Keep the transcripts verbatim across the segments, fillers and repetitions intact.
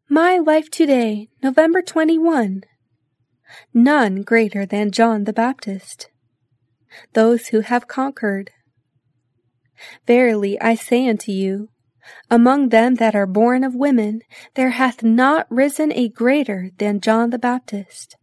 My Life Today, November twenty-first. None greater than John the Baptist. Those who have conquered. Verily I say unto you, among them that are born of women, there hath not risen a greater than John the Baptist.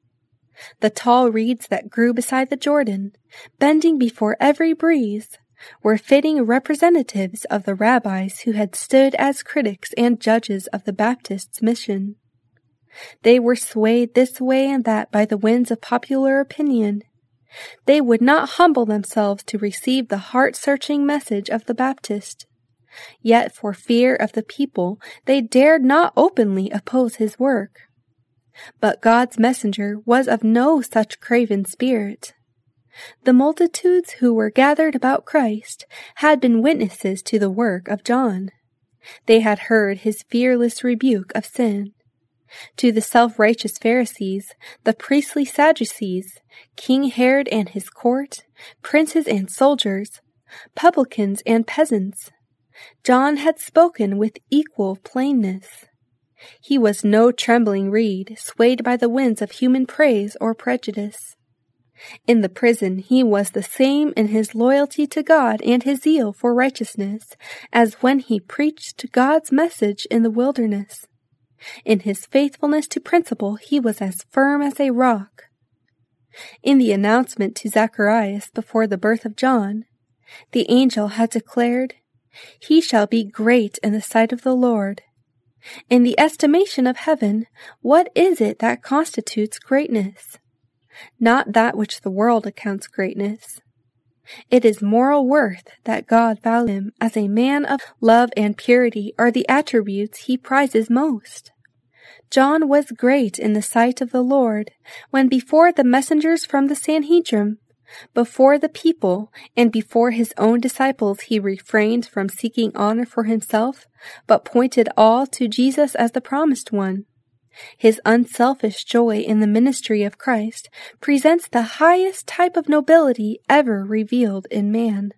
The tall reeds that grew beside the Jordan, bending before every breeze, were fitting representatives of the rabbis who had stood as critics and judges of the Baptist's mission. They were swayed this way and that by the winds of popular opinion. They would not humble themselves to receive the heart-searching message of the Baptist. Yet for fear of the people, they dared not openly oppose his work. But God's messenger was of no such craven spirit. The multitudes who were gathered about Christ had been witnesses to the work of John. They had heard his fearless rebuke of sin. To the self-righteous Pharisees, the priestly Sadducees, King Herod and his court, princes and soldiers, publicans and peasants, John had spoken with equal plainness. He was no trembling reed swayed by the winds of human praise or prejudice. In the prison he was the same in his loyalty to God and his zeal for righteousness as when he preached God's message in the wilderness. In his faithfulness to principle he was as firm as a rock. In the announcement to Zacharias before the birth of John, the angel had declared, "He shall be great in the sight of the Lord." In the estimation of heaven, what is it that constitutes greatness? Not that which the world accounts greatness. It is moral worth that God values him as a man of love and purity are the attributes he prizes most. John was great in the sight of the Lord when before the messengers from the Sanhedrin, before the people, and before his own disciples he refrained from seeking honor for himself, but pointed all to Jesus as the promised one. His unselfish joy in the ministry of Christ presents the highest type of nobility ever revealed in man.